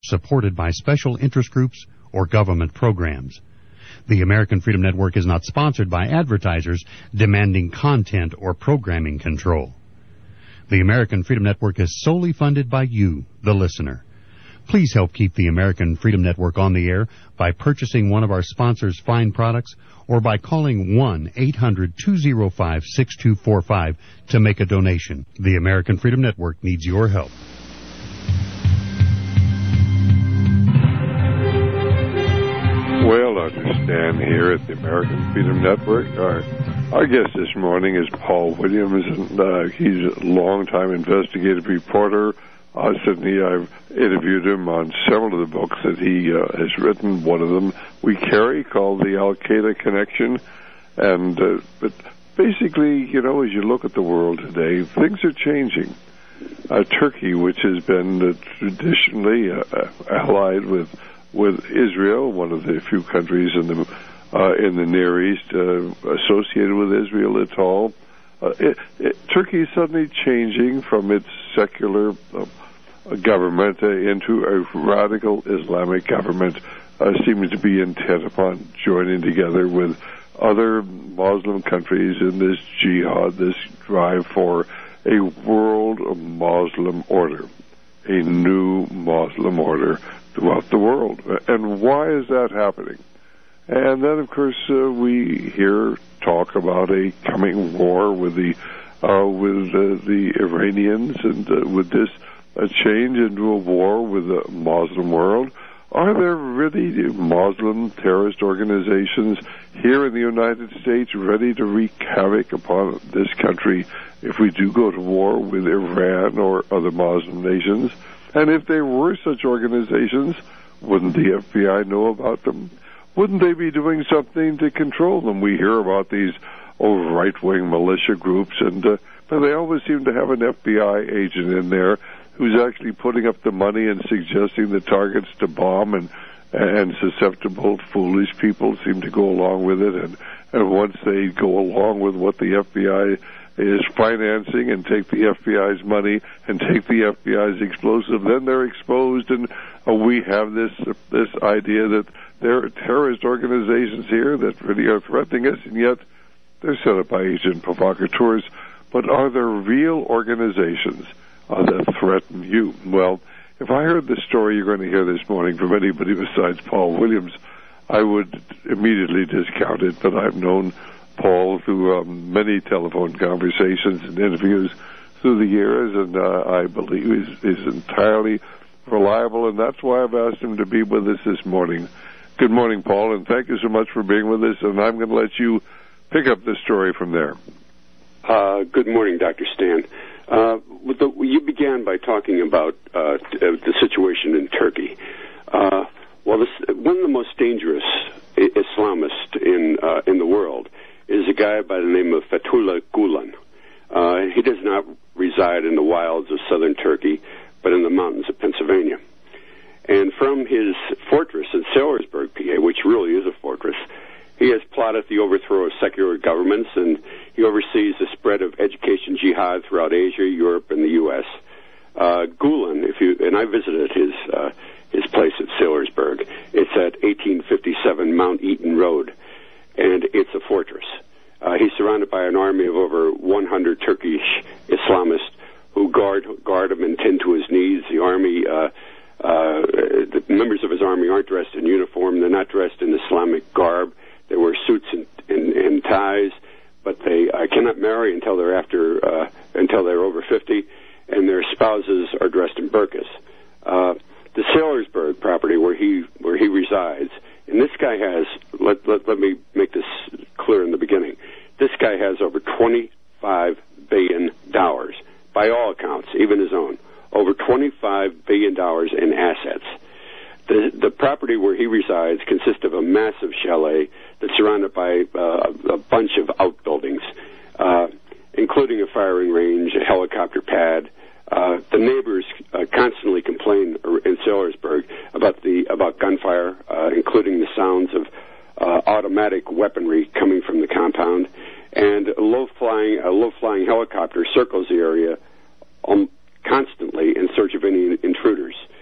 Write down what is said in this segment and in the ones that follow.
supported by special interest groups or government programs. The American Freedom Network is not sponsored by advertisers demanding content or programming control. The American Freedom Network is solely funded by you, the listener. Please help keep the American Freedom Network on the air by purchasing one of our sponsors' fine products or by calling 1-800-205-6245 to make a donation. The American Freedom Network needs your help. Well, understand here at the American Freedom Network, our guest this morning is Paul Williams, and he's a longtime investigative reporter. Sydney, I've interviewed him on several of the books that he has written. One of them we carry, called The Al-Qaeda Connection. And but basically, you know, as you look at the world today, things are changing. Turkey, which has been traditionally allied with Israel, one of the few countries in the Near East associated with Israel at all. Turkey is suddenly changing from its secular government into a radical Islamic government, seeming to be intent upon joining together with other Muslim countries in this jihad, this drive for a world Muslim order, a new Muslim order throughout the world. And why is that happening? And then, of course, we hear talk about a coming war with the Iranians, and with this change into a war with the Muslim world. Are there really Muslim terrorist organizations here in the United States ready to wreak havoc upon this country if we do go to war with Iran or other Muslim nations? And if there were such organizations, wouldn't the FBI know about them? Wouldn't they be doing something to control them? We hear about these right-wing militia groups, and but they always seem to have an FBI agent in there who's actually putting up the money and suggesting the targets to bomb, and susceptible, foolish people seem to go along with it. And once they go along with what the FBI is financing and take the FBI's money and take the FBI's explosive, then they're exposed, and we have this idea that there are terrorist organizations here that really are threatening us, and yet they're set up by agent provocateurs. But are there real organizations that threaten you? Well, if I heard the story you're going to hear this morning from anybody besides Paul Williams, I would immediately discount it. But I've known Paul through many telephone conversations and interviews through the years, and I believe he's entirely reliable, and that's why I've asked him to be with us this morning. Good morning, Paul, and thank you so much for being with us, and I'm going to let you pick up the story from there. Good morning, Dr. Stan. You began by talking about the situation in Turkey. One of the most dangerous Islamists in the world is a guy by the name of Fethullah Gulen. He does not reside in the wilds of southern Turkey, but in the mountains of Pennsylvania. And from his fortress in Saylorsburg, PA, which really is a fortress, he has plotted the overthrow of secular governments, and he oversees the spread of education jihad throughout Asia, Europe, and the U.S. Gulen, and I visited his place at Saylorsburg. It's at 1857 Mount Eaton Road, and it's a fortress. He's surrounded by an army of over 100 Turkish Islamists who guard him and tend to his needs. The army, the members of his army aren't dressed in uniform. They're not dressed in Islamic garb. They wear suits and ties, but they cannot marry until they're over 50, and their spouses are dressed in burqas. The Saylorsburg property where he resides, and this guy has, let me make this clear in the beginning, this guy has over $25 billion, by all accounts, even his own, over $25 billion in assets. The property where he resides consists of a massive chalet that's surrounded by a bunch of outbuildings, including a firing range, a helicopter pad. The neighbors constantly complain in Saylorsburg about gunfire, including the sounds of automatic weaponry coming from the compound, and a low-flying helicopter circles the area constantly in search of any intruders.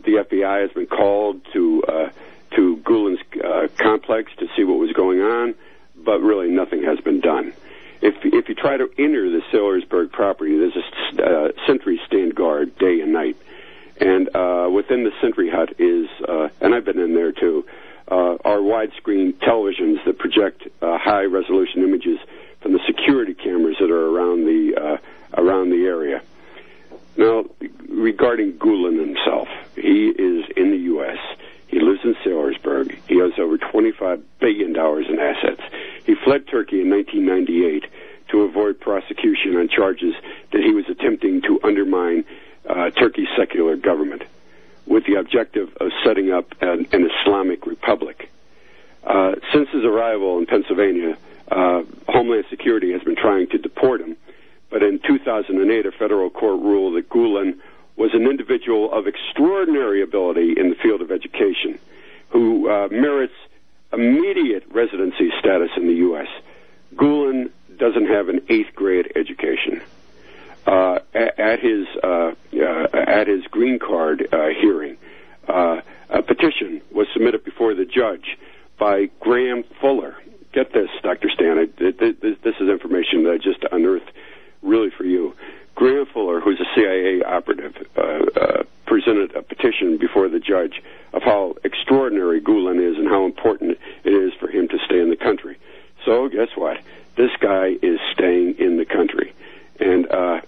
the FBI has been called to Gulen's complex to see what was going on, but really nothing has been done. If you try to enter the Saylorsburg property, there's a sentry stand guard day and night. And within the sentry hut is, and I've been in there too, are widescreen televisions that project high-resolution images from the security cameras that are around the area. Now, regarding Gulen himself, he is in the U.S. He lives in Saylorsburg. He has over $25 billion in assets. He fled Turkey in 1998 to avoid prosecution on charges that he was attempting to undermine Turkey's secular government with the objective of setting up an Islamic republic. Since his arrival in Pennsylvania, Homeland Security has been trying to deport him, but in 2008, a federal court ruled that Gulen was an individual of extraordinary ability in the field of education who merits immediate residency status in the U.S. Gulen doesn't have an 8th grade education. At his green card hearing, a petition was submitted before the judge by Graham Fuller. Get this, Dr. Stan. This is information that I just unearthed really for you. Graham Fuller, who's a CIA operative, presented a petition before the judge of how extraordinary Gulen is and how important it is for him to stay in the country. So guess what? This guy is staying in the country. And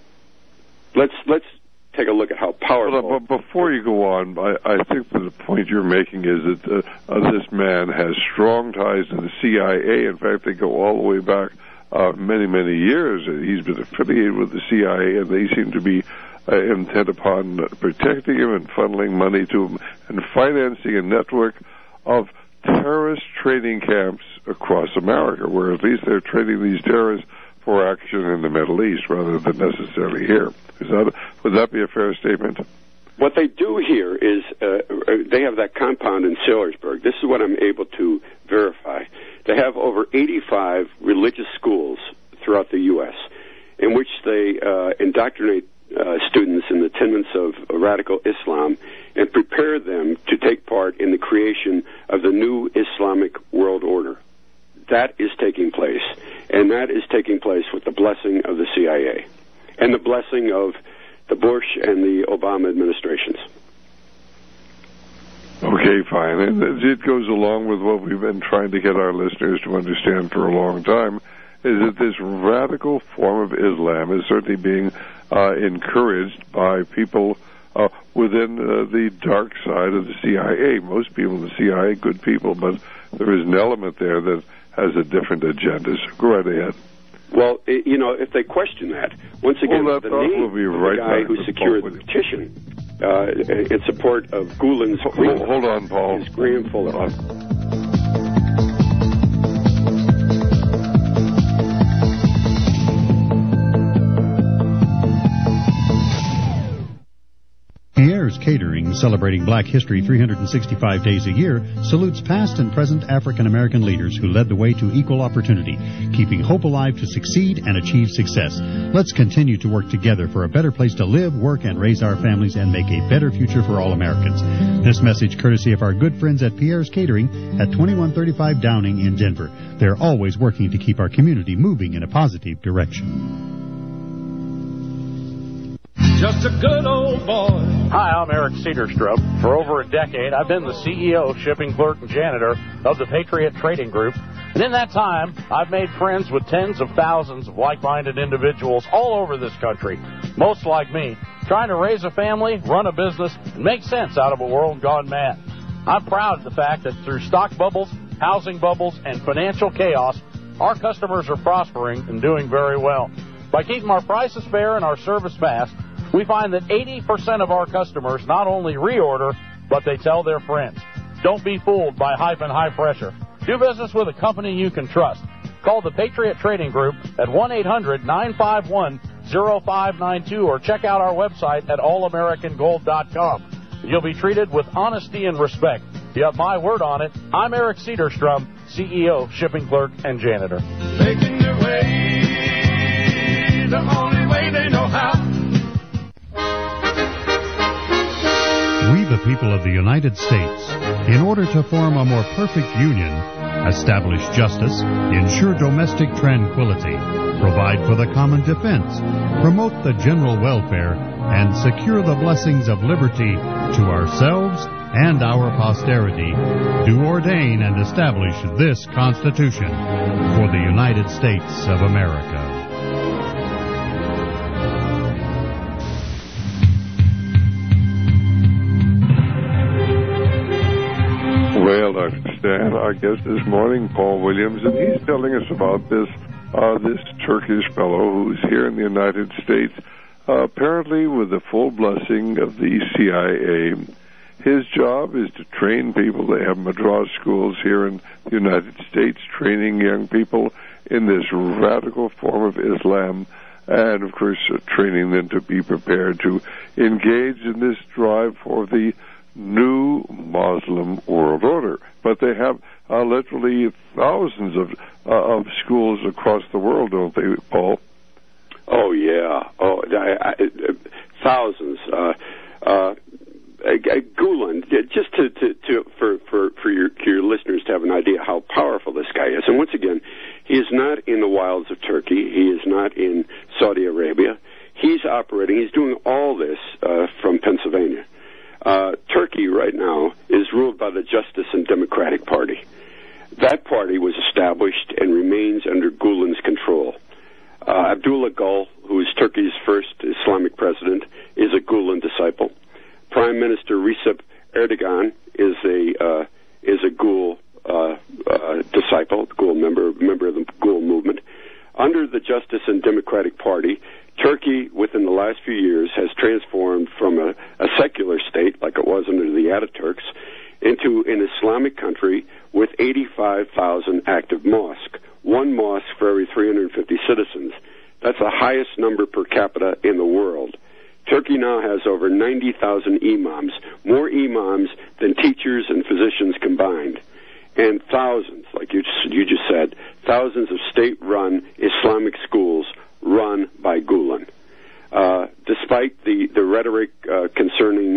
let's take a look at how powerful... Well, but before you go on, I think that the point you're making is that this man has strong ties to the CIA. In fact, they go all the way back many, many years. He's been affiliated with the CIA, and they seem to be intent upon protecting him and funneling money to him and financing a network of terrorist training camps across America, where at least they're training these terrorists for action in the Middle East rather than necessarily here. Would that be a fair statement? What they do here is they have that compound in Saylorsburg. This is what I'm able to verify. They have over 85 religious schools throughout the U.S. in which they indoctrinate students in the tenets of radical Islam and prepare them to take part in the creation of the new Islamic world order. That is taking place, and that is taking place with the blessing of the CIA and the blessing of the Bush and the Obama administrations. Okay, fine. And it goes along with what we've been trying to get our listeners to understand for a long time, is that this radical form of Islam is certainly being encouraged by people within the dark side of the CIA. Most people in the CIA, good people, but there is an element there that has a different agenda. So go right ahead. Well, if they question that, once again, the name of the guy who secured the petition in support of Gulen's... Hold on, Paul. ...is Graham Fuller. Pierre's Catering, celebrating Black History 365 days a year, salutes past and present African-American leaders who led the way to equal opportunity, keeping hope alive to succeed and achieve success. Let's continue to work together for a better place to live, work, and raise our families and make a better future for all Americans. This message courtesy of our good friends at Pierre's Catering at 2135 Downing in Denver. They're always working to keep our community moving in a positive direction. Just a good old boy. Hi, I'm Eric Cedarstrom. For over a decade, I've been the CEO, shipping clerk, and janitor of the Patriot Trading Group. And in that time, I've made friends with tens of thousands of like-minded individuals all over this country, most like me, trying to raise a family, run a business, and make sense out of a world gone mad. I'm proud of the fact that through stock bubbles, housing bubbles, and financial chaos, our customers are prospering and doing very well. By keeping our prices fair and our service fast, we find that 80% of our customers not only reorder, but they tell their friends. Don't be fooled by hype and high pressure. Do business with a company you can trust. Call the Patriot Trading Group at 1-800-951-0592 or check out our website at allamericangold.com. You'll be treated with honesty and respect. You have my word on it. I'm Eric Cedarstrom, CEO, shipping clerk, and janitor. Making their way the only way they know how. We've appeared people of the United States, in order to form a more perfect union, establish justice, ensure domestic tranquility, provide for the common defense, promote the general welfare, and secure the blessings of liberty to ourselves and our posterity, do ordain and establish this Constitution for the United States of America. Well, Dr. Stan, our guest this morning, Paul Williams, and he's telling us about this Turkish fellow who's here in the United States, apparently with the full blessing of the CIA. His job is to train people. They have Madras schools here in the United States, training young people in this radical form of Islam, and, of course, training them to be prepared to engage in this drive for the new Muslim world order. But they have literally thousands of schools across the world, don't they, Paul? Oh, yeah. Thousands. Gulen, just for your listeners to have an idea how powerful this guy is. And once again, he is not in the wilds of Turkey. He is not in Saudi Arabia. He's doing all this from Pennsylvania. Turkey right now is ruled by the Justice and Democratic Party. That party was established and remains under Gulen's control. Abdullah Gül, who is Turkey's first Islamic president, is a Gulen disciple. Prime Minister Recep Erdogan is a Gül disciple, Gül member of the Gül movement. Under the Justice and Democratic Party, Turkey, within the last few years, has transformed from a secular state, like it was under the Ataturks, into an Islamic country with 85,000 active mosques. One mosque for every 350 citizens. That's the highest number per capita in the world. Turkey now has over 90,000 imams, more imams than teachers and physicians combined. And thousands, like you just said, thousands of state-run Islamic schools run by Gulen. Despite the rhetoric concerning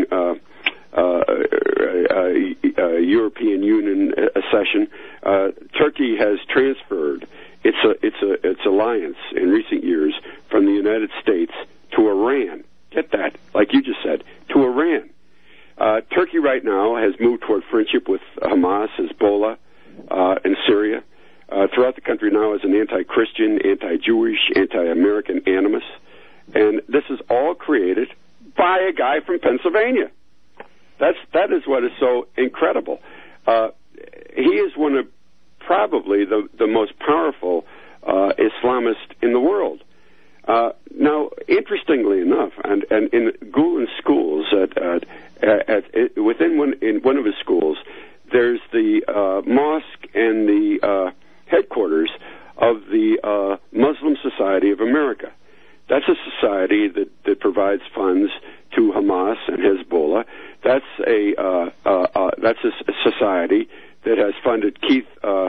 European Union accession, Turkey has transferred its alliance in recent years from the United States to Iran. Get that, like you just said, to Iran. Turkey right now has moved toward friendship with Hamas, Hezbollah, and Syria. Throughout the country now is an anti-Christian, anti-Jewish, anti-American animus. And this is all created by a guy from Pennsylvania. That is what is so incredible. He is one of probably the most powerful Islamists in the world. Now, interestingly enough, and in Gulen's schools, in one of his schools, there's the mosque and the headquarters of the Muslim Society of America. That's a society that provides funds to Hamas and Hezbollah. That's a society that has funded Keith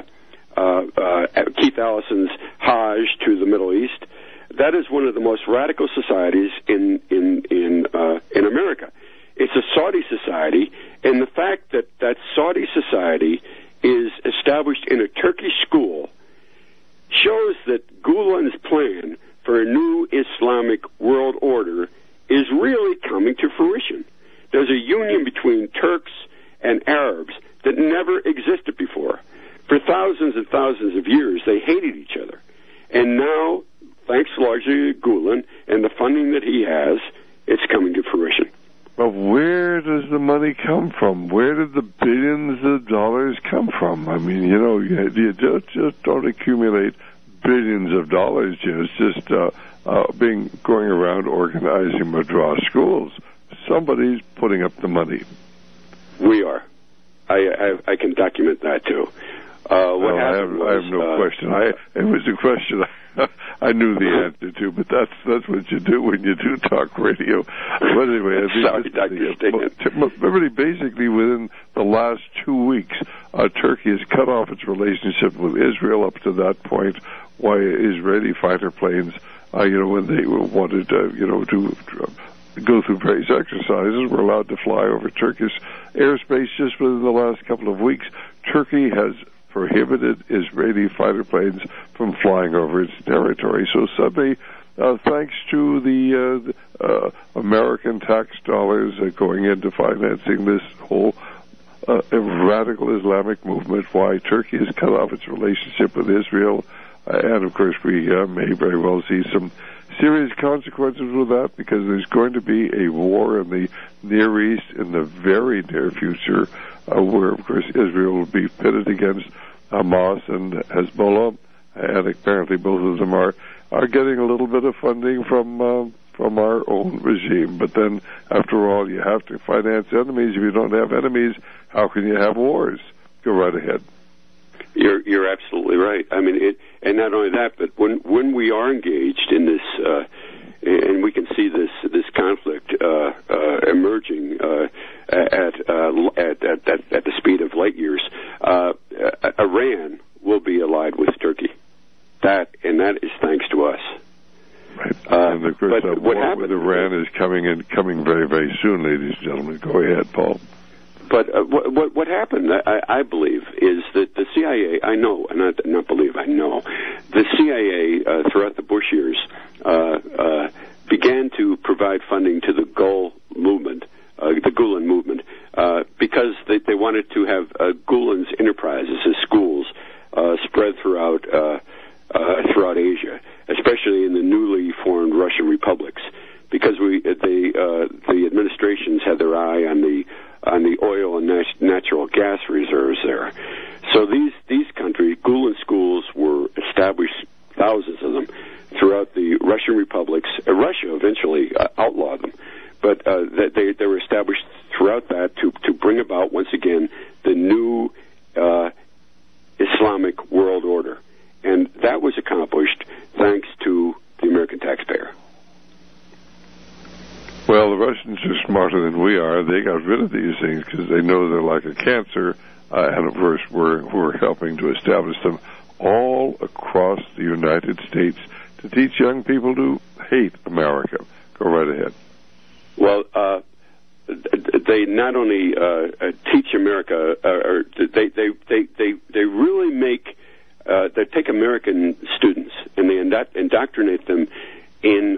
Allison's Hajj to the Middle East. That is one of the most radical societies in America. It's a Saudi society, and the fact that Saudi society is established in a Turkish school shows that Gulen's plan for a new Islamic world order is really coming to fruition. There's a union between Turks and Arabs that never existed before. For thousands and thousands of years, they hated each other. And now, thanks largely to Gulen and the funding that he has, it's coming to fruition. But where does the money come from? Where did the billions of dollars come from? I mean, you just don't accumulate billions of dollars. It's just going around organizing Madras schools. Somebody's putting up the money. We are. I can document that too. I have no question. It was a question I knew the answer to, but that's what you do when you do talk radio. But anyway, sorry, Dr. Stan. Basically, within the last 2 weeks, Turkey has cut off its relationship with Israel up to that point. Why Israeli fighter planes, when they wanted, to go through various exercises. We're allowed to fly over Turkish airspace. Just within the last couple of weeks, Turkey has prohibited Israeli fighter planes from flying over its territory. So suddenly, thanks to the American tax dollars going into financing this whole radical Islamic movement, why Turkey has cut off its relationship with Israel. And, of course, we may very well see some serious consequences with that, because there's going to be a war in the Near East in the very near future, where, of course, Israel will be pitted against Hamas and Hezbollah, and apparently both of them are getting a little bit of funding from our own regime. But then, after all, you have to finance enemies. If you don't have enemies, how can you have wars? Go right ahead. You're absolutely right. I mean, and not only that, but when we are engaged in this, and we can see this conflict emerging at the speed of light years, Iran will be allied with Turkey. That is thanks to us. Right. And of course, the war with Iran is coming very, very soon, ladies and gentlemen. Go ahead, Paul. But what happened, I believe, is that the CIA, I know, I know, the CIA throughout the Bush years began to provide funding to the Gulen movement, because they wanted to have Gulen's enterprises as schools spread throughout Asia, especially in the newly formed Russian republics, because the administrations had their eye on the oil and natural gas reserves there. So these countries, Gulen schools, were established, thousands of them, throughout the Russian republics. Russia eventually outlawed them, but they were established throughout that to bring about, once again, the new Islamic world order. And that was accomplished thanks to the American taxpayer. Well, the Russians are smarter than we are. They got rid of these things because they know they're like a cancer, and of course we're helping to establish them all across the United States to teach young people to hate America. Go right ahead. Well, they not only teach America, or they really make they take American students and they indoctrinate them in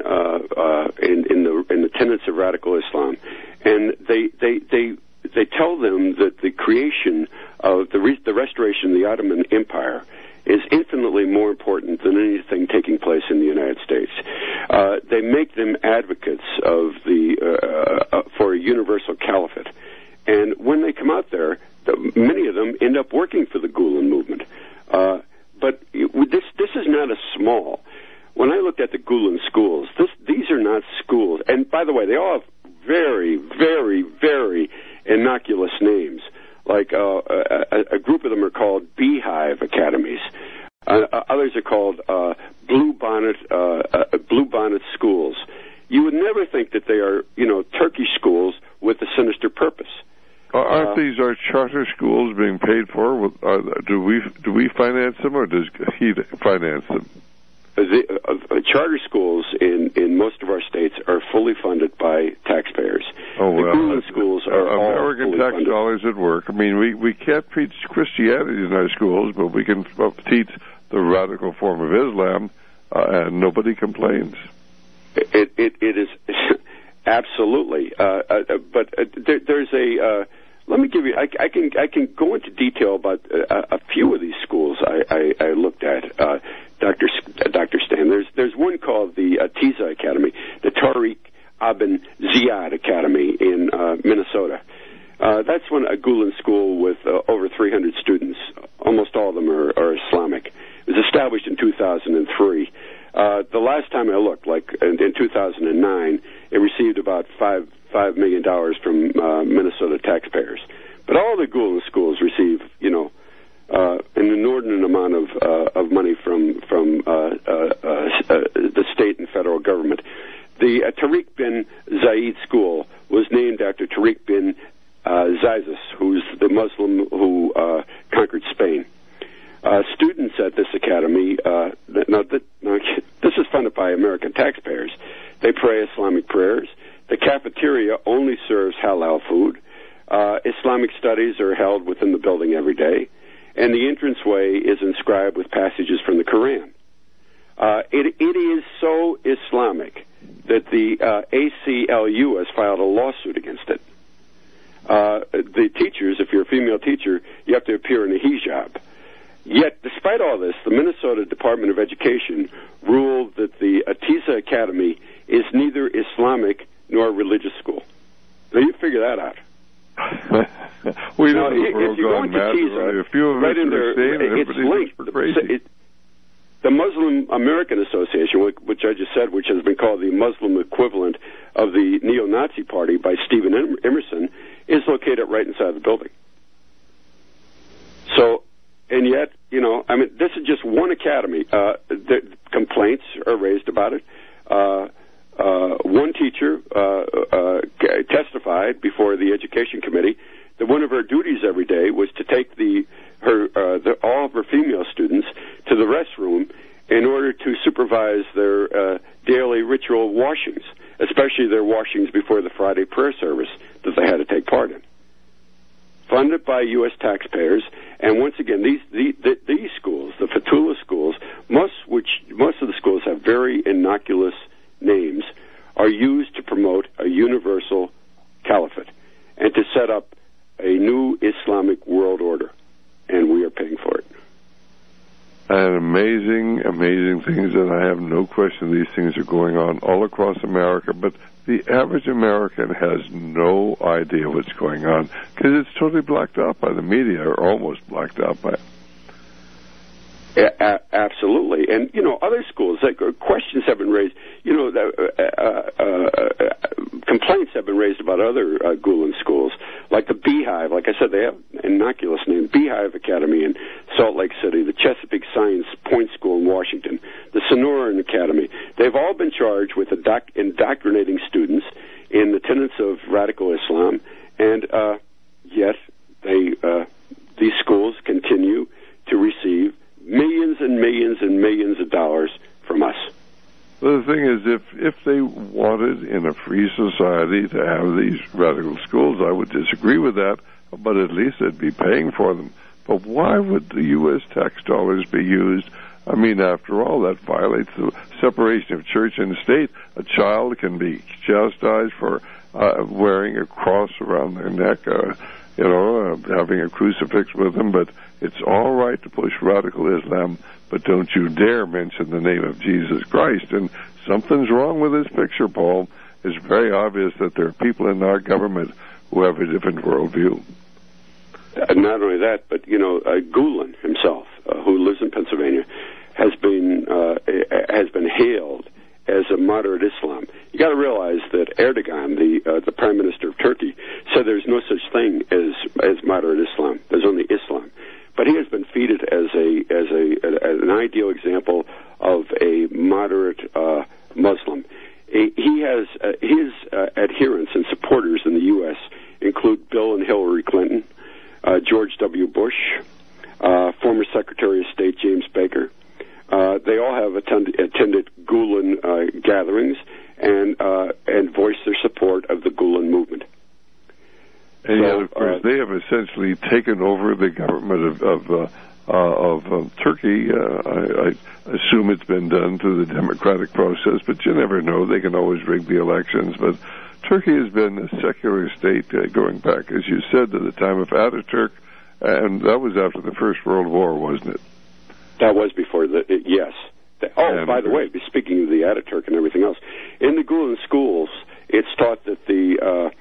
the tenets of radical Islam, and they tell them that the creation of the restoration of the Ottoman Empire is infinitely more important than anything taking place in the United States. They make them advocates of for a universal caliphate, and when they come out there, many of them end up working for the Gulen movement. But this is not a small. When I looked at the Gulen schools, these are not schools. And by the way, they all have very, very, very innocuous names. Like a group of them are called Beehive Academies. Others are called Blue Bonnet schools. You would never think that they are, Turkish schools with a sinister purpose. Aren't these our charter schools being paid for? Do we finance them, or does he finance them? Charter schools in most of our states are fully funded by taxpayers. Oh, well, the Gulen schools are American tax funded. dollars at work. I mean, we can't preach Christianity in our schools, but we can teach the radical form of Islam, and nobody complains. It is absolutely, but there's a. Let me give you. I can go into detail about a few of these schools I looked at, Dr. Stan. There's one called the Tiza Academy, the Tariq Ibn Ziyad Academy in Minnesota. That's a Gulen school with over 300 students. Almost all of them are Islamic. It was established in 2003. The last time I looked, like in 2009, it received about $5 million from Minnesota taxpayers. But all the Gulen schools receive, an inordinate amount of money from the state and federal government. The Tariq bin Zayed school was named after Tariq bin Zayed, who's the Muslim who conquered Spain. Students at this academy, this is funded by American taxpayers. They pray Islamic prayers. The cafeteria only serves halal food. Islamic studies are held within the building every day. And the entranceway is inscribed with passages from the Quran. It is so Islamic that the ACLU has filed a lawsuit against it. The teachers, if you're a female teacher, you have to appear in a hijab. Yet, despite all this, the Minnesota Department of Education ruled that the Atiza Academy is neither Islamic nor a religious school. Now, you figure that out. We know if you go into Atiza, right in there, it's linked. The Muslim American Association, which I just said, which has been called the Muslim equivalent of the neo-Nazi party by Stephen Emerson, is located right inside the building. So, and yet, this is just one academy. The complaints are raised about it. One teacher testified before the Education Committee that one of her duties every day was to take all of her female students to the restroom in order to supervise their daily ritual washings, especially their washings before the Friday prayer service that they had to take part in. Funded by U.S. taxpayers, and once again, these schools, the Fatullah schools, most of the schools have very innocuous names, are used to promote a universal caliphate and to set up a new Islamic world order, and we are paying for it. And amazing, amazing things, and I have no question these things are going on all across America, but the average American has no idea what's going on because it's totally blacked out by the media, or almost blacked out by it. Absolutely. And, other schools, questions have been raised, complaints have been raised about other Gulen schools, like the Beehive. Like I said, they have an innocuous name, Beehive Academy in Salt Lake City, the Chesapeake Science Point School in Washington, the Sonoran Academy. They've all been charged with indoctrinating students in the tenets of radical Islam, and yet these schools continue to receive millions and millions and millions of dollars from us. Well, the thing is, if they wanted in a free society to have these radical schools, I would disagree with that, but at least they'd be paying for them. But why would the U.S. tax dollars be used? I mean, after all, that violates the separation of church and state. A child can be chastised for wearing a cross around their neck, having a crucifix with them, but it's all right to push radical Islam, but don't you dare mention the name of Jesus Christ. And something's wrong with this picture, Paul. It's very obvious that there are people in our government who have a different worldview. Not only that, but, Gulen himself, who lives in Pennsylvania, has been hailed as a moderate Islam. You got to realize that Erdogan, the Prime Minister of Turkey, said there's no such thing as moderate Islam. There's only Islam. But he has been feted as an ideal example of a moderate Muslim. He has his adherents and supporters in the U.S. include Bill and Hillary Clinton, George W. Bush, former Secretary of State James Baker. They all have attended Gulen gatherings and voiced their support of the Gulen movement. And yet, of course, they have essentially taken over the government of Turkey. I assume it's been done through the democratic process, but you never know. They can always rig the elections. But Turkey has been a secular state going back, as you said, to the time of Ataturk, and that was after the First World War, wasn't it? That was before yes. By the way, speaking of the Ataturk and everything else, in the Gulen schools, it's taught that the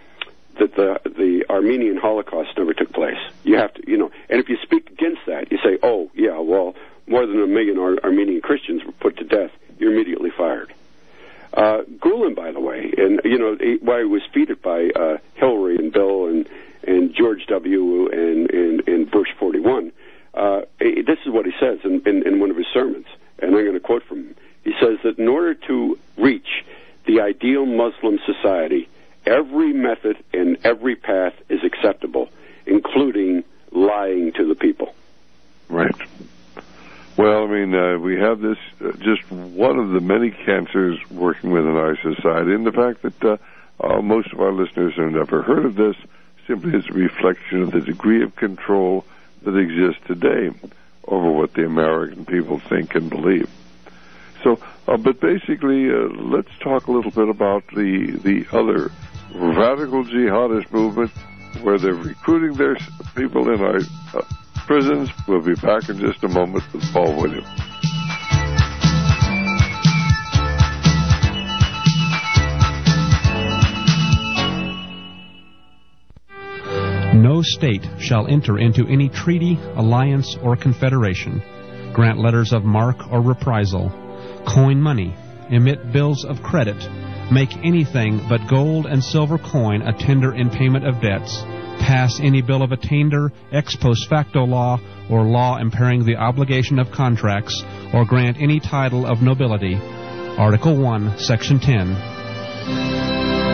Armenian Holocaust never took place. You have to, and if you speak against that, you say, oh, yeah, well, more than 1 million Armenian Christians were put to death. You're immediately fired. Gulen, by the way, and, why he was feted by Hillary and Bill and George W. and Bush 41, this is what he says in one of his sermons, and I'm going to quote from him. He says that in order to reach the ideal Muslim society, every method and every path is acceptable, including lying to the people. Right. Well, I mean, we have this, just one of the many cancers working within our society, and the fact that most of our listeners have never heard of this, simply as a reflection of the degree of control that exists today over what the American people think and believe. So, but basically, let's talk a little bit about the other radical jihadist movement, where they're recruiting their people in our prisons. We'll be back in just a moment with Paul Williams. No state shall enter into any treaty, alliance, or confederation, grant letters of marque or reprisal, coin money, emit bills of credit, make anything but gold and silver coin a tender in payment of debts, pass any bill of attainder, ex post facto law, or law impairing the obligation of contracts, or grant any title of nobility. Article 1, Section 10.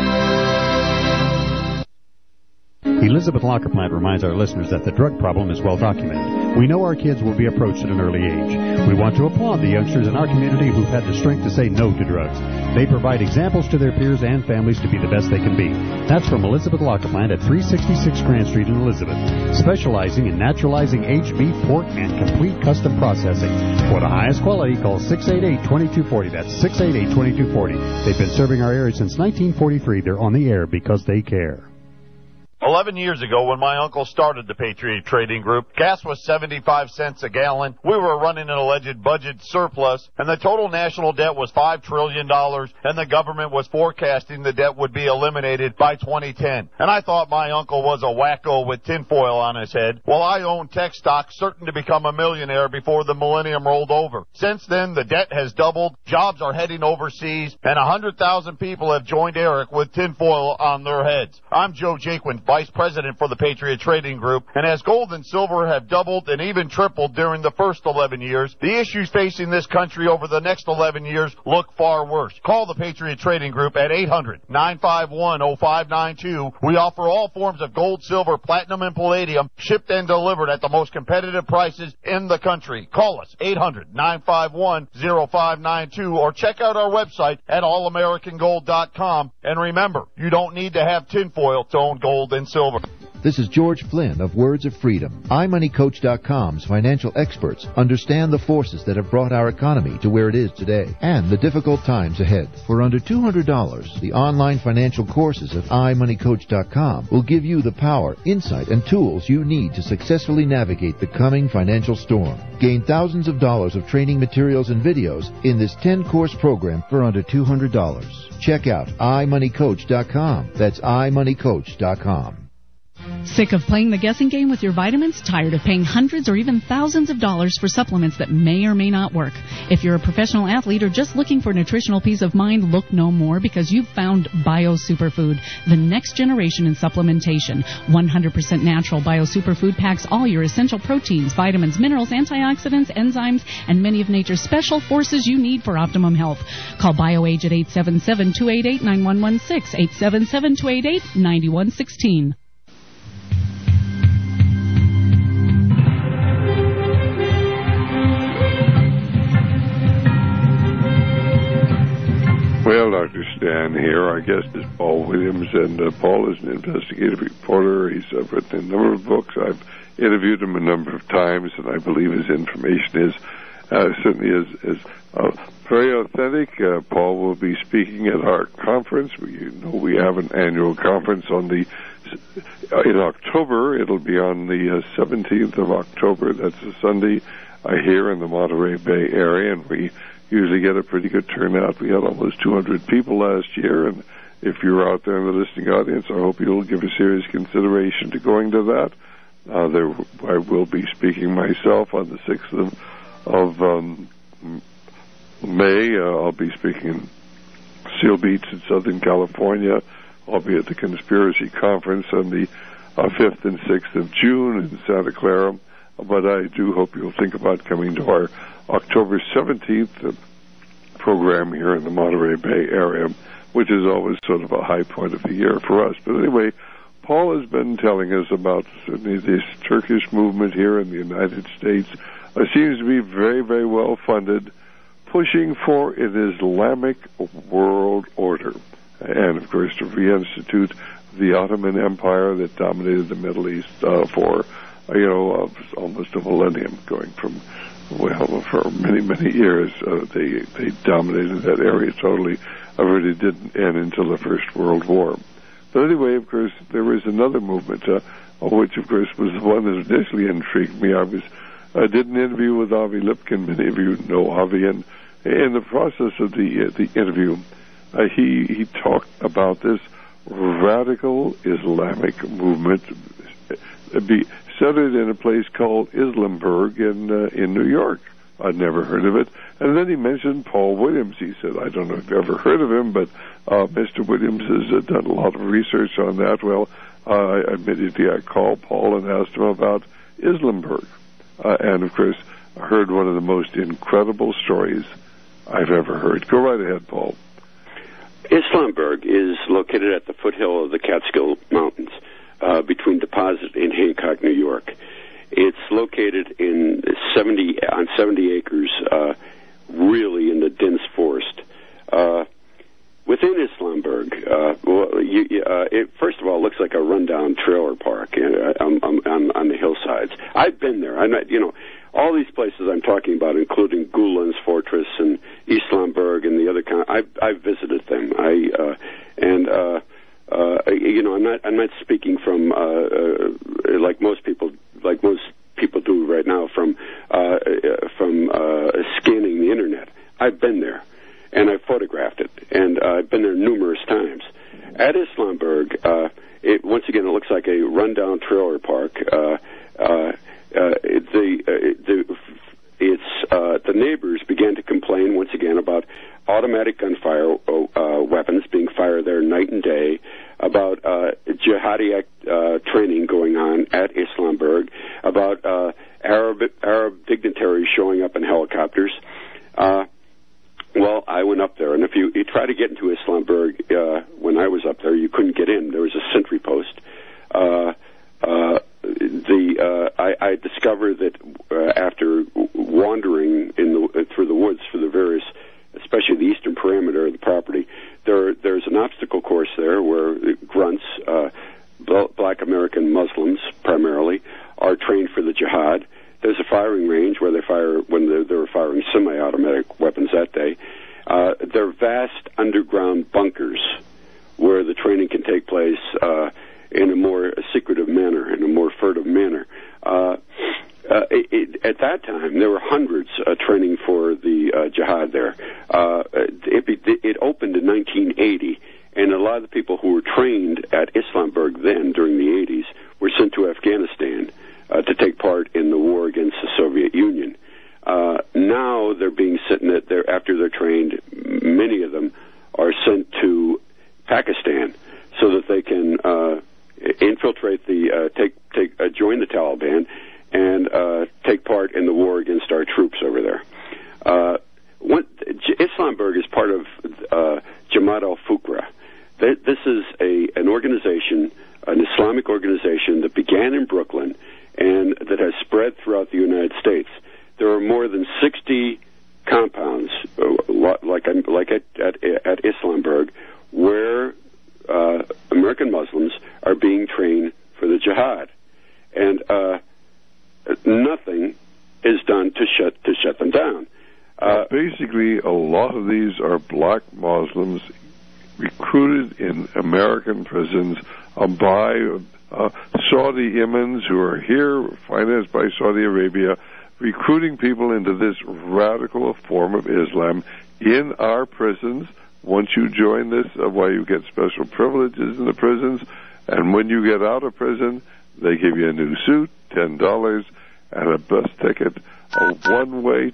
Elizabeth Locker Plant reminds our listeners that the drug problem is well documented. We know our kids will be approached at an early age. We want to applaud the youngsters in our community who've had the strength to say no to drugs. They provide examples to their peers and families to be the best they can be. That's from Elizabeth Locker Plant at 366 Grand Street in Elizabeth, specializing in naturalizing aged meat, pork, and complete custom processing. For the highest quality, call 688-2240. That's 688-2240. They've been serving our area since 1943. They're on the air because they care. 11 years ago, when my uncle started the Patriot Trading Group, gas was 75 cents a gallon. We were running an alleged budget surplus, and the total national debt was $5 trillion, and the government was forecasting the debt would be eliminated by 2010. And I thought my uncle was a wacko with tinfoil on his head, while I owned tech stocks certain to become a millionaire before the millennium rolled over. Since then, the debt has doubled, jobs are heading overseas, and 100,000 people have joined Eric with tinfoil on their heads. I'm Joe Jaquin, Vice President for the Patriot Trading Group, and as gold and silver have doubled and even tripled during the first 11 years, the issues facing this country over the next 11 years look far worse. Call the Patriot Trading Group at 800-951-0592. We offer all forms of gold, silver, platinum, and palladium, shipped and delivered at the most competitive prices in the country. Call us, 800-951-0592, or check out our website at allamericangold.com. And remember, you don't need to have tinfoil to own gold and silver. This is George Flynn of Words of Freedom. iMoneyCoach.com's financial experts understand the forces that have brought our economy to where it is today and the difficult times ahead. For under $200, the online financial courses of iMoneyCoach.com will give you the power, insight, and tools you need to successfully navigate the coming financial storm. Gain thousands of dollars of training materials and videos in this 10-course program for under $200. Check out iMoneyCoach.com. That's iMoneyCoach.com. Sick of playing the guessing game with your vitamins? Tired of paying hundreds or even thousands of dollars for supplements that may or may not work? If you're a professional athlete or just looking for nutritional peace of mind, look no more, because you've found Bio Superfood, the next generation in supplementation. 100% natural Bio Superfood packs all your essential proteins, vitamins, minerals, antioxidants, enzymes, and many of nature's special forces you need for optimum health. Call BioAge at 877-288-9116, 877-288-9116. Well, Dr. Stan here. Our guest is Paul Williams, and Paul is an investigative reporter. He's written a number of books. I've interviewed him a number of times, and I believe his information certainly is very authentic. Paul will be speaking at our conference. We have an annual conference in October. It'll be on the 17th of October. That's a Sunday here in the Monterey Bay area, and we usually get a pretty good turnout. We had almost 200 people last year, and if you're out there in the listening audience, I hope you'll give a serious consideration to going to that. I will be speaking myself on the 6th of May. I'll be speaking in Seal Beach in Southern California. I'll be at the Conspiracy Conference on the 5th and 6th of June in Santa Clara. But I do hope you'll think about coming to our October 17th program here in the Monterey Bay area, which is always sort of a high point of the year for us. But anyway, Paul has been telling us about certainly this Turkish movement here in the United States. It seems to be very, very well funded, pushing for an Islamic world order. and of course to reinstitute the Ottoman Empire that dominated the Middle East for almost a millennium, going from for many years. They dominated that area totally. Really didn't end until the First World War. But anyway, of course, there was another movement, which of course was the one that initially intrigued me. I did an interview with Avi Lipkin. Many of you know Avi, and in the process of the interview, he talked about this radical Islamic movement centered in a place called Islamburg in New York. I'd never heard of it. And then he mentioned Paul Williams. He said, I don't know if you've ever heard of him, but Mr. Williams has done a lot of research on that. Well, immediately I called Paul and asked him about Islamburg. And, of course, I heard one of the most incredible stories I've ever heard. Go right ahead, Paul. Islamburg is located at the foothill of the Catskill Mountains, between Deposit and Hancock, New York. It's located in 70 acres, really in the dense forest. Within Islamburg, it first of all looks like a rundown trailer park on the hillsides. I've been there. All these places I'm talking about, including Gulen's Fortress and Islamburg and the other I've visited them. I'm not speaking from like most people do right now from scanning the internet. I've been there, and I've photographed it, and I've been there numerous times. At Islamburg, once again, it looks like a rundown trailer park. The neighbors began to complain once again about automatic gunfire weapons being fired there night and day, about jihadi training going on at Islamburg, about Arab dignitaries showing up in helicopters. Well, I went up there, and if you try to get into Islamburg, when I was up there, you couldn't get in. There was a sentry post. I discovered that after wandering through the woods for the various, especially the eastern perimeter of the property, there's an obstacle course there where grunts, black American Muslims primarily, are trained for the jihad. There's a firing range where they fire when they were firing semi-automatic weapons that day. There are vast underground bunkers where the training can take place in a more secretive manner, in a more furtive manner. At that time, there were hundreds training for the jihad there. It opened in 1980, and a lot of the people who were trained at Islamburg then, during the 80s, were sent to Afghanistan to take part in the war against the Soviet Union. Now they're being sent there after they're trained. Many of them are sent to Pakistan so that they can infiltrate join the Taliban and take part in the war against our troops over there. Islamburg is part of Jamaat al-Fuqra. This is an organization, an Islamic organization that began in Brooklyn and that has spread throughout the United States. There are more than 60 compounds, like at Islamburg, where American Muslims are being trained for the jihad, and nothing is done to shut them down. Basically, a lot of these are black Muslims recruited in American prisons by Saudi imams who are here, financed by Saudi Arabia, recruiting people into this radical form of Islam in our prisons. Once you join this, you get special privileges in the prisons, and when you get out of prison, they give you a new suit, $10, and a bus ticket, a one-way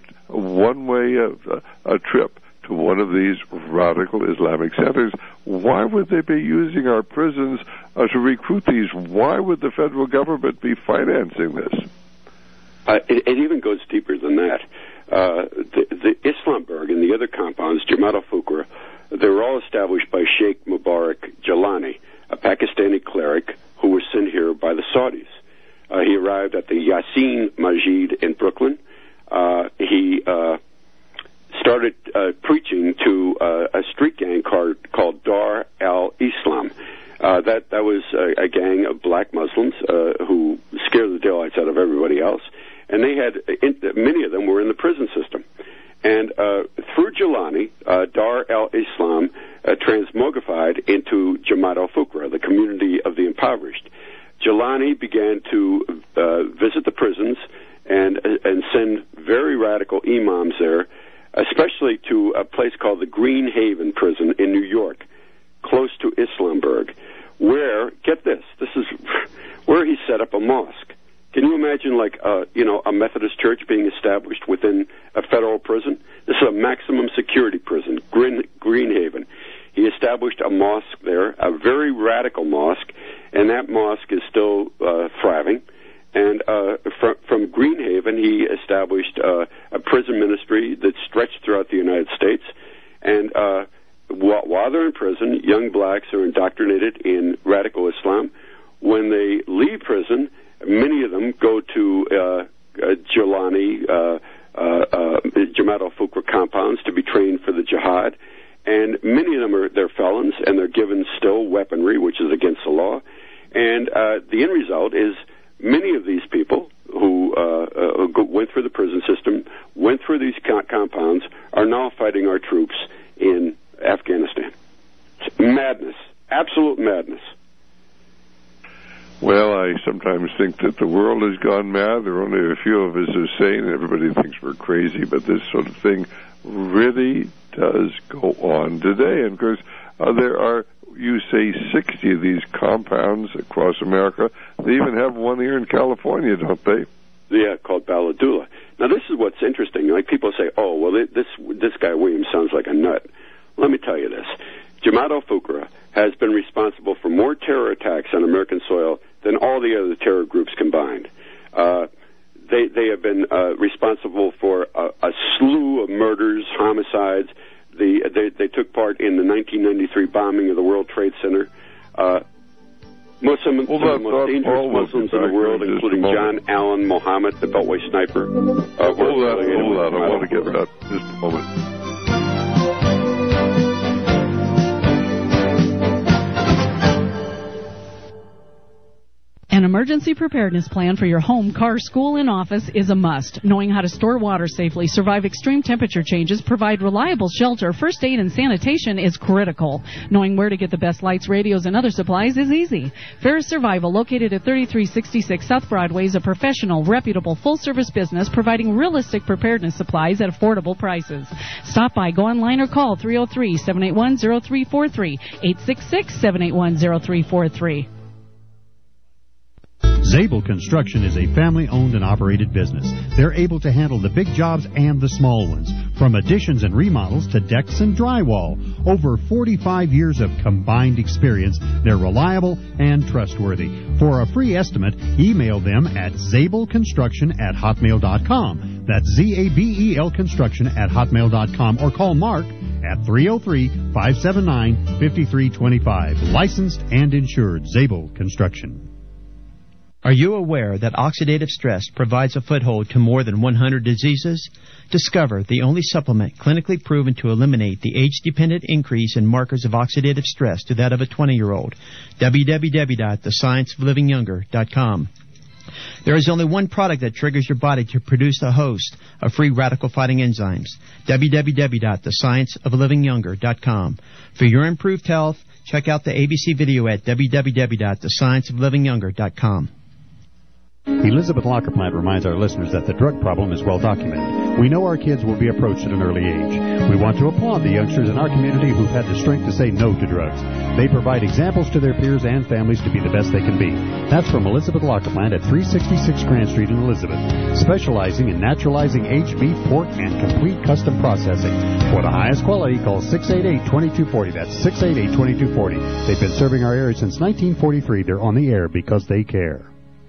trip to one of these radical Islamic centers. Why would they be using our prisons to recruit these? Why would the federal government be financing this? It even goes deeper than that. The Islamburg and the other compounds, Jamaat al-Fuqra, they were all established by Sheikh Mubarak Jalani, a Pakistani cleric who was sent here by the Saudis. He arrived at the Yassin Masjid in Brooklyn. He started preaching to a street gang called Dar al-Islam. That was a gang of black Muslims who scared the daylights out of everybody else, and they had many of them were in the prison system. And through Jelani, Dar al-Islam transmogrified into Jamaat al-Fuqara, the community of the impoverished. Jelani began to visit the prisons and send very radical imams there, especially to a place called the Green Haven prison in New York, close to Islamburg, where, get this is where he set up a mosque. Can you imagine, like, a Methodist church being established within a federal prison? This is a maximum security prison, Green Haven. He established a mosque there, a very radical mosque, and that mosque is still thriving. And from Green Haven, he established a prison ministry that stretched throughout the United States. And while they're in prison, young blacks are indoctrinated in radical Islam. When they leave prison, many of them go to Jelani, Jamaat al-Fuqara compounds to be trained for the jihad. And many of them they're felons, and they're given still weaponry, which is against the law. And the end result is many of these people who went through the prison system, went through these compounds, are now fighting our troops in Afghanistan. It's madness, absolute madness. Well, I sometimes think that the world has gone mad. There are only a few of us who are sane. Everybody thinks we're crazy, but this sort of thing really does go on today. And of course, there are, you say, 60 of these compounds across America. They even have one here in California, don't they? Yeah, called Balladula. Now, this is what's interesting. Like, people say, oh, well, this guy Williams sounds like a nut. Let me tell you this. Jamaat al-Fuqara has been responsible for more terror attacks on American soil than all the other terror groups combined. They have been responsible for a slew of murders, homicides. They took part in the 1993 bombing of the World Trade Center. Some of the most dangerous Muslims in the world, including John Allen Muhammad, the Beltway sniper. Hold on. I want to get that just a moment. An emergency preparedness plan for your home, car, school, and office is a must. Knowing how to store water safely, survive extreme temperature changes, provide reliable shelter, first aid, and sanitation is critical. Knowing where to get the best lights, radios, and other supplies is easy. Ferris Survival, located at 3366 South Broadway, is a professional, reputable, full-service business providing realistic preparedness supplies at affordable prices. Stop by, go online, or call 303-781-0343, 866-781-0343. Zabel Construction is a family-owned and operated business. They're able to handle the big jobs and the small ones, from additions and remodels to decks and drywall. Over 45 years of combined experience, they're reliable and trustworthy. For a free estimate, email them at zabelconstruction@hotmail.com. That's ZABEL construction@hotmail.com, or call Mark at 303-579-5325. Licensed and insured. Zabel Construction. Are you aware that oxidative stress provides a foothold to more than 100 diseases? Discover the only supplement clinically proven to eliminate the age-dependent increase in markers of oxidative stress to that of a 20-year-old. www.thescienceoflivingyounger.com. There is only one product that triggers your body to produce a host of free radical-fighting enzymes. www.thescienceoflivingyounger.com. For your improved health, check out the ABC video at www.thescienceoflivingyounger.com. Elizabeth Lockerplant reminds our listeners that the drug problem is well documented. We know our kids will be approached at an early age. We want to applaud the youngsters in our community who've had the strength to say no to drugs. They provide examples to their peers and families to be the best they can be. That's from Elizabeth Lockerplant at 366 Grand Street in Elizabeth, specializing in naturalizing aged beef, pork, and complete custom processing. For the highest quality, call 688-2240. That's 688-2240. They've been serving our area since 1943. They're on the air because they care.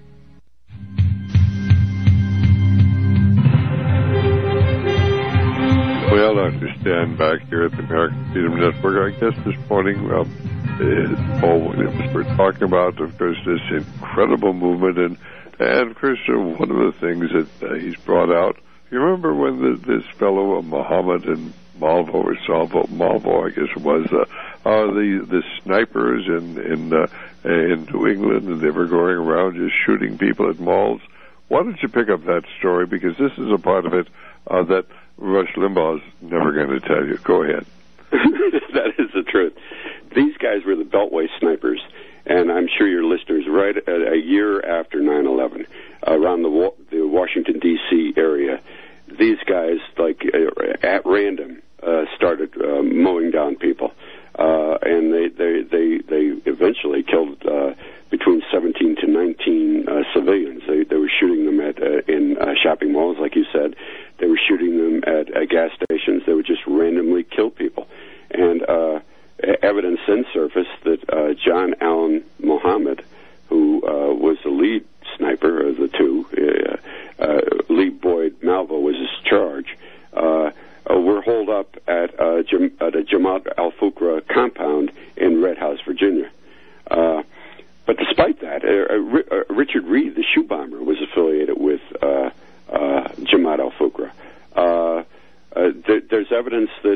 Well, I understand back here at the American Freedom Network, I guess this morning, Paul Williams, we're talking about, of course, this incredible movement. And of course, one of the things that he's brought out, You remember when this fellow Muhammad and Malvo, or Salvo, Malvo, I guess it was, the snipers in New England, and they were going around just shooting people at malls. Why don't you pick up that story, because this is a part of it that Rush Limbaugh's never going to tell you. Go ahead. That is the truth. These guys were the Beltway snipers, and I'm sure your listeners, right a year after 9/11, around the Washington, D.C. area, these guys, like at random, started mowing down people, and they eventually killed between 17 to 19 civilians. They were shooting them in shopping malls, like you said. They were shooting them at gas stations. They would just randomly kill people, and evidence then surfaced that John Allen Muhammad, who was the lead sniper of the two, Lee Boyd Malvo was his charge, were holed up at a Jamaat al-Fuqra compound in Red House, Virginia. But despite that, Richard Reed, the shoe bomber, was affiliated with Jamaat al-Fuqra. There's evidence that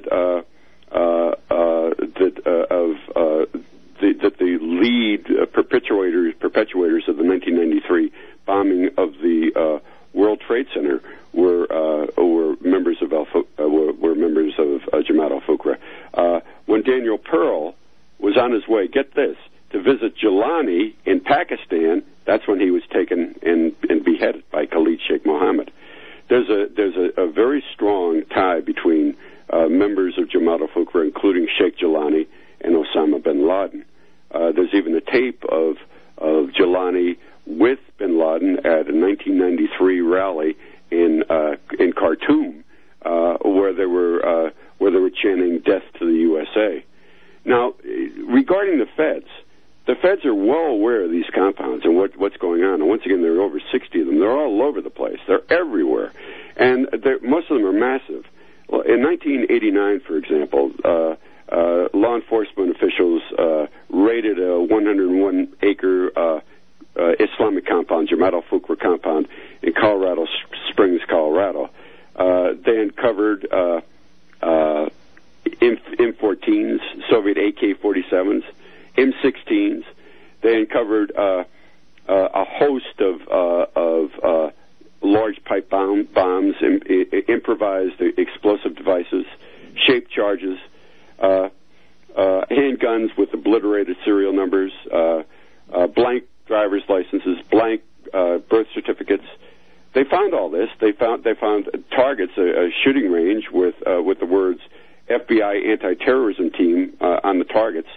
the lead perpetuators of the 1993 bombing of the World Trade Center were members of Jamaat al-Fuqra. When Daniel Pearl was on his way, get this, to visit Jelani in Pakistan, that's when he was taken and beheaded by Khalid Sheikh Mohammed. There's a very strong tie between members of Jamaat al-Fuqra, including Sheikh Jelani and Osama bin Laden. There's even a tape of Jelani with bin Laden at a 1993 rally in Khartoum, where they were chanting "Death to the USA." Now, regarding the feds are well aware of these compounds and what's going on. And once again, there are over 60 of them. They're all over the place. They're everywhere, and most of them are massive. Well, in 1989, for example, law enforcement officials raided a 101-acre Islamic compound, Jamaat al-Fuqra compound, in Colorado Springs, Colorado. They uncovered M14s, Soviet AK-47s, M16s. They uncovered a host of large pipe bombs, improvised explosive devices, shaped charges, handguns with obliterated serial numbers, blank driver's licenses, blank birth certificates. They found all this. They found targets, a shooting range with the words FBI anti-terrorism team on the targets.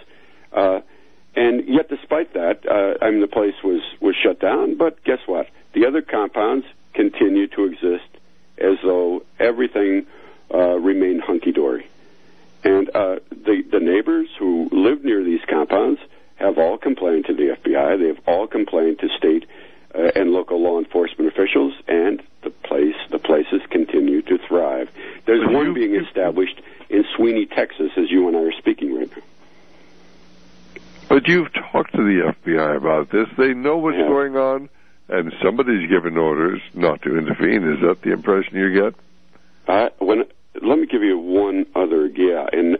And yet, despite that, the place was shut down. But guess what? The other compounds continue to exist as though everything remained hunky-dory. And the neighbors who live near these compounds have all complained to the FBI. They have all complained to state and local law enforcement officials, and the places continue to thrive. There's one being established in Sweeney, Texas, as you and I are speaking right now. But you've talked to the FBI about this. They know what's going on, and somebody's given orders not to intervene. Is that the impression you get? Let me give you one other. In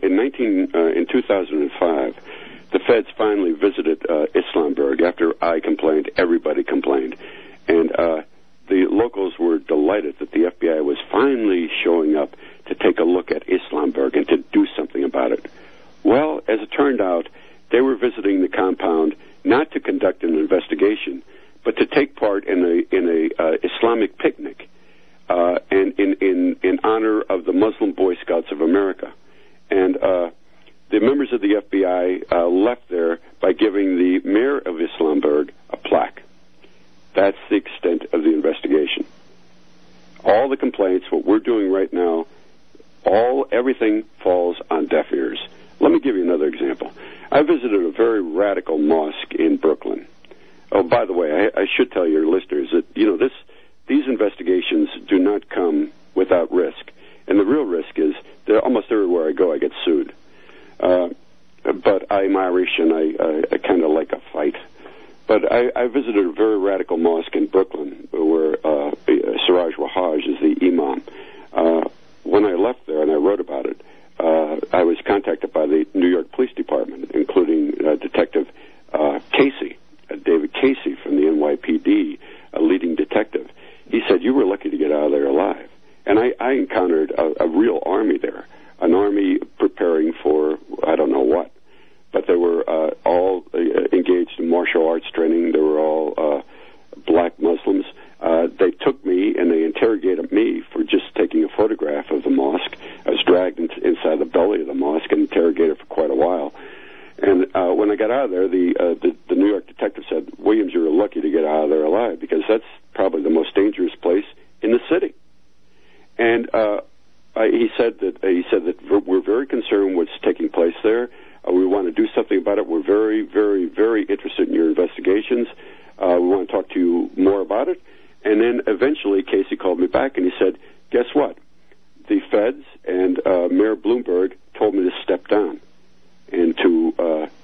2005, the feds finally visited Islamberg. After I complained, everybody complained, and the locals were delighted that the FBI was finally showing up to take a look at Islamberg and to do something about it. Well, as it turned out, they were visiting the compound not to conduct an investigation, but to take part in a Islamic picnic, and in honor of the Muslim Boy Scouts of America. And the members of the FBI left there by giving the mayor of Islamberg a plaque. That's the extent of the investigation. All the complaints, what we're doing right now, everything falls on deaf ears. Let me give you another example. I visited a very radical mosque in Brooklyn. Oh, by the way, I should tell your listeners that, these investigations do not come without risk. And the real risk is that almost everywhere I go, I get sued. But I'm Irish, and I kind of like a fight. But I visited a very radical mosque in Brooklyn where Siraj Wahhaj is the imam. when I left there and I wrote about it, I was contacted by the New York Police Department, including Detective Casey, David Casey from the NYPD, a leading detective. He said, you were lucky to get out of there alive. And I encountered a real army there, an army preparing for I don't know what. But they were all engaged in martial arts training. They were all black Muslims. They took me and they interrogated me for just taking a photograph of the mosque. I was dragged inside the belly of the mosque and interrogated for quite a while. And when I got out of there, the New York detective said, Williams, you were lucky to get out of there alive, because that's probably the most dangerous place in the city. And he said that we're very concerned what's taking place there. We want to do something about it. We're very, very, very interested in your investigations. We want to talk to you more about it. And then eventually Casey called me back and he said, guess what? The feds and Mayor Bloomberg told me to step down and to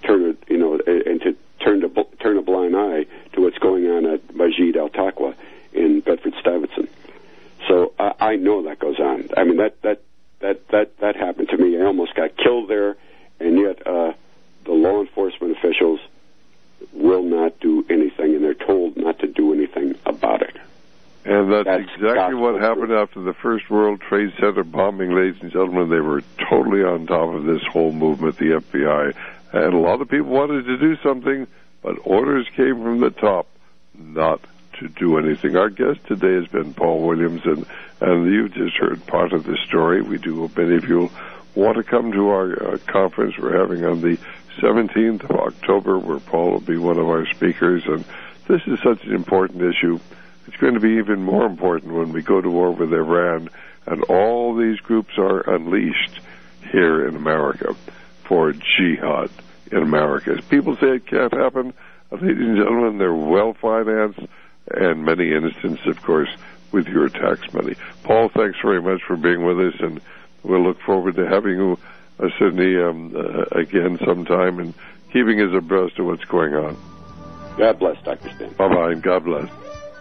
turn a blind eye to what's going on at Majid Al Taqwa in Bedford-Stuyvesant. So I know that goes on. I mean, that happened to me. I almost got killed there, and yet the law enforcement officials will not do anything, and they're told not to do anything about it. And that's exactly what happened after the first World Trade Center bombing, ladies and gentlemen. They were totally on top of this whole movement, the FBI. And a lot of people wanted to do something, but orders came from the top not to do anything. Our guest today has been Paul Williams, and you just heard part of the story. We do hope many of you want to come to our conference we're having on the 17th of October, where Paul will be one of our speakers. And this is such an important issue. It's going to be even more important when we go to war with Iran, and all these groups are unleashed here in America for jihad in America. People say it can't happen. Ladies and gentlemen, they're well-financed, and many instances, of course, with your tax money. Paul, thanks very much for being with us, and we'll look forward to having you, Sydney, again sometime, and keeping us abreast of what's going on. God bless, Dr. Stan. Bye-bye, and God bless.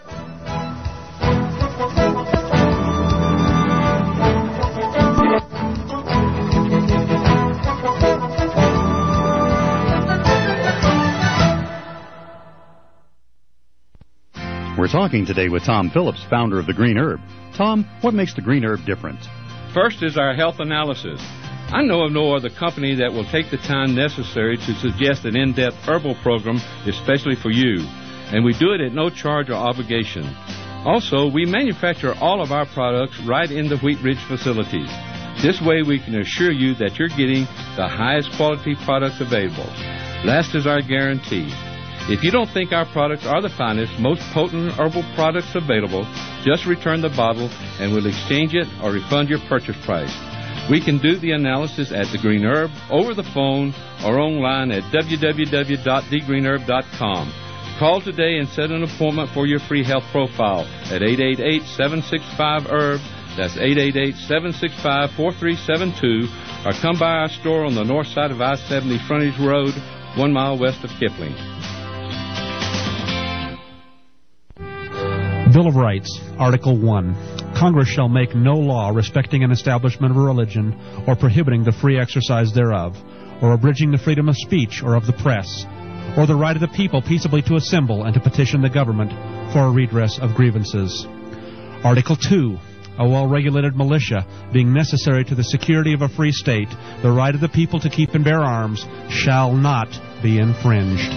We're talking today with Tom Phillips, founder of The Green Herb. Tom, what makes The Green Herb different? First is our health analysis. I know of no other company that will take the time necessary to suggest an in-depth herbal program especially for you, and we do it at no charge or obligation. Also, we manufacture all of our products right in the Wheat Ridge facilities. This way we can assure you that you're getting the highest quality products available. Last is our guarantee. If you don't think our products are the finest, most potent herbal products available, just return the bottle and we'll exchange it or refund your purchase price. We can do the analysis at The Green Herb, over the phone, or online at www.thegreenherb.com. Call today and set an appointment for your free health profile at 888-765-HERB. That's 888-765-4372. Or come by our store on the north side of I-70 Frontage Road, 1 mile west of Kipling. Bill of Rights, Article 1. Congress shall make no law respecting an establishment of a religion or prohibiting the free exercise thereof, or abridging the freedom of speech or of the press, or the right of the people peaceably to assemble and to petition the government for a redress of grievances. Article 2. A well-regulated militia, being necessary to the security of a free state, the right of the people to keep and bear arms, shall not be infringed.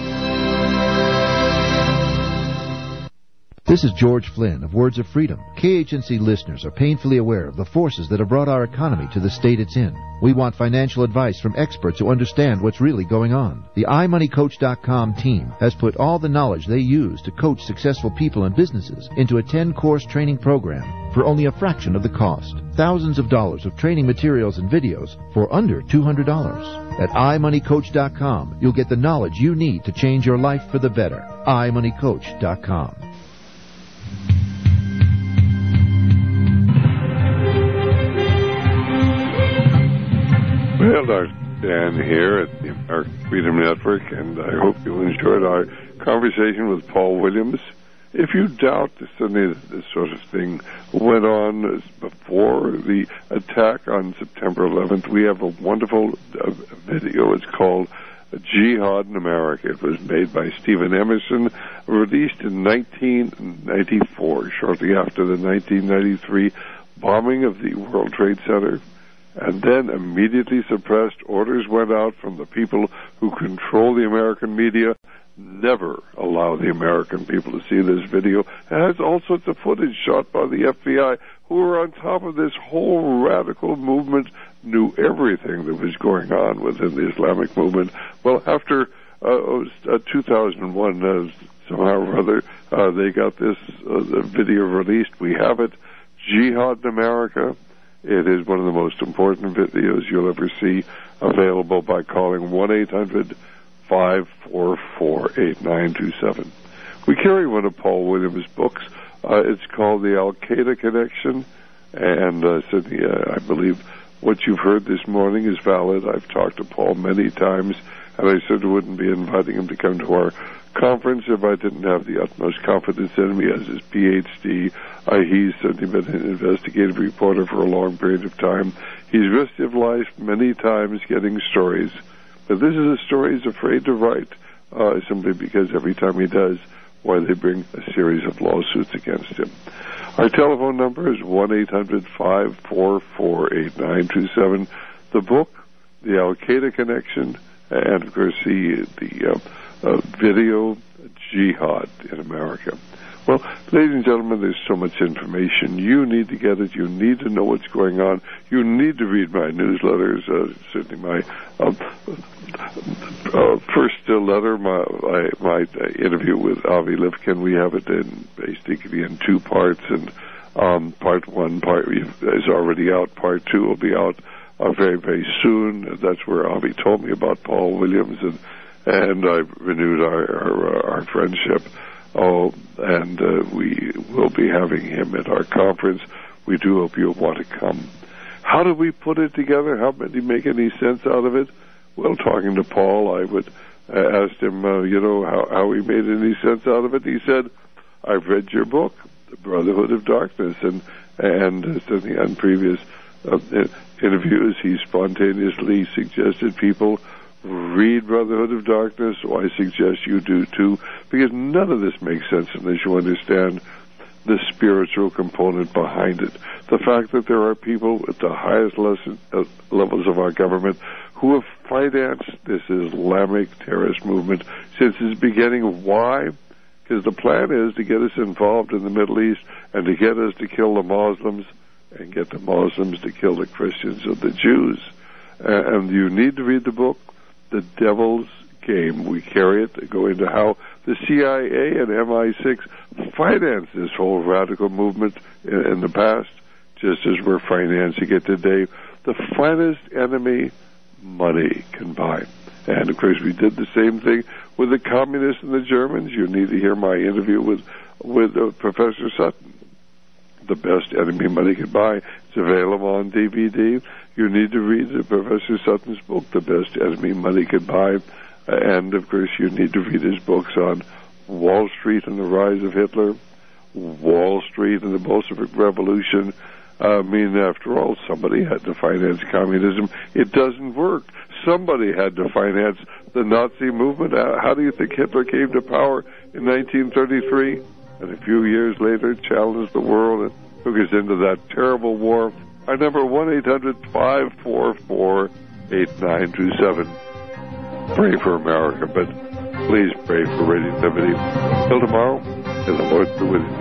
This is George Flynn of Words of Freedom. KHNC listeners are painfully aware of the forces that have brought our economy to the state it's in. We want financial advice from experts who understand what's really going on. The iMoneyCoach.com team has put all the knowledge they use to coach successful people and businesses into a 10-course training program for only a fraction of the cost. Thousands of dollars of training materials and videos for under $200. At iMoneyCoach.com, you'll get the knowledge you need to change your life for the better. iMoneyCoach.com. Well, Dr. Dan here at the American Freedom Network, and I hope you enjoyed our conversation with Paul Williams. if you doubt suddenly that this sort of thing went on before the attack on September 11th, we have a wonderful video. It's called Jihad in America. It was made by Stephen Emerson, released in 1994, shortly after the 1993 bombing of the World Trade Center, and then immediately suppressed. Orders went out from the people who control the American media. Never allow the American people to see this video. It has all sorts of footage shot by the FBI, who were on top of this whole radical movement, knew everything that was going on within the Islamic movement. Well, after 2001, somehow or other, they got this video released. We have it, Jihad in America. It is one of the most important videos you'll ever see, available by calling 1-800-544-8927. We carry one of Paul Williams' books. It's called The Al-Qaeda Connection, and Sidney, I believe what you've heard this morning is valid. I've talked to Paul many times, and I certainly wouldn't be inviting him to come to our conference if I didn't have the utmost confidence in him. He has his Ph.D. He's certainly been an investigative reporter for a long period of time. He's risked his life many times getting stories, but this is a story he's afraid to write, simply because every time he does, why, they bring a series of lawsuits against him. Our telephone number is 1-800-544-8927. The book, The Al-Qaeda Connection, and of course the video, Jihad in America. Well, ladies and gentlemen, there's so much information. You need to get it. You need to know what's going on. You need to read my newsletters. Certainly my first letter, my interview with Avi Lifkin. We have it basically in two parts, and part one is already out. Part two will be out very, very soon. That's where Avi told me about Paul Williams, and I renewed our friendship. And we will be having him at our conference. We do hope you'll want to come. How do we put it together? How did he make any sense out of it? Well, talking to Paul, I would ask him, how he made any sense out of it. He said, I've read your book, The Brotherhood of Darkness, and certainly on previous interviews, he spontaneously suggested people read Brotherhood of Darkness, so I suggest you do too, because none of this makes sense unless you understand the spiritual component behind it. The fact that there are people at the highest levels of our government who have financed this Islamic terrorist movement since its beginning. Why? Because the plan is to get us involved in the Middle East and to get us to kill the Muslims and get the Muslims to kill the Christians or the Jews. And you need to read the book, The Devil's Game. We carry it to go into how the CIA and MI6 financed this whole radical movement in the past, just as we're financing it today. The finest enemy money can buy. And, of course, we did the same thing with the communists and the Germans. You need to hear my interview with Professor Sutton. The best enemy money can buy. It's available on DVD. You need to read Professor Sutton's book, The Best Enemy Money Could Buy. And, of course, you need to read his books on Wall Street and the Rise of Hitler, Wall Street and the Bolshevik Revolution. After all, somebody had to finance communism. It doesn't work. Somebody had to finance the Nazi movement. How do you think Hitler came to power in 1933? And a few years later challenged the world and took us into that terrible war. Our number, 1-800-544-8927. Pray for America, but please pray for Radio Liberty. Till tomorrow, may the Lord be with you.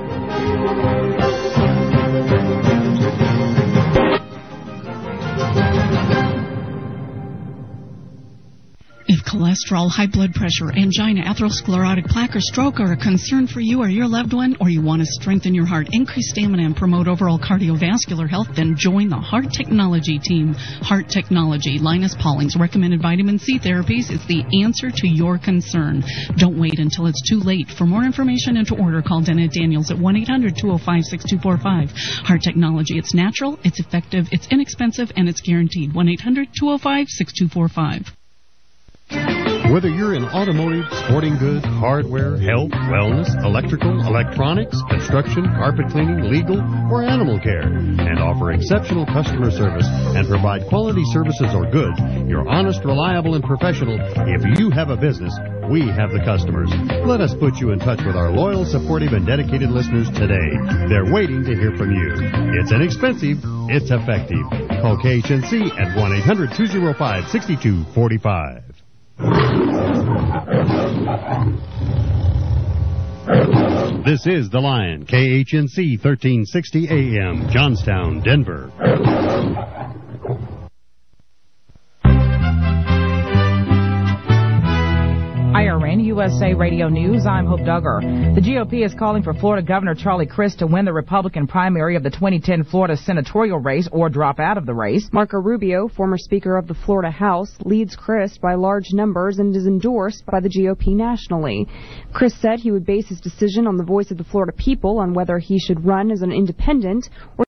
If cholesterol, high blood pressure, angina, atherosclerotic plaque, or stroke are a concern for you or your loved one, or you want to strengthen your heart, increase stamina, and promote overall cardiovascular health, then join the Heart Technology team. Heart Technology, Linus Pauling's recommended vitamin C therapies is the answer to your concern. Don't wait until it's too late. For more information and to order, call Dennett Daniels at 1-800-205-6245. Heart Technology, it's natural, it's effective, it's inexpensive, and it's guaranteed. 1-800-205-6245. Whether you're in automotive, sporting goods, hardware, health, wellness, electrical, electronics, construction, carpet cleaning, legal, or animal care, and offer exceptional customer service and provide quality services or goods, you're honest, reliable, and professional. If you have a business, we have the customers. Let us put you in touch with our loyal, supportive, and dedicated listeners today. They're waiting to hear from you. It's inexpensive. It's effective. Call KHNC at 1-800-205-6245. This is The Lion, KHNC 1360 AM, Johnstown, Denver. IRN USA Radio News, I'm Hope Duggar. The GOP is calling for Florida Governor Charlie Crist to win the Republican primary of the 2010 Florida senatorial race or drop out of the race. Marco Rubio, former Speaker of the Florida House, leads Crist by large numbers and is endorsed by the GOP nationally. Crist said he would base his decision on the voice of the Florida people on whether he should run as an independent or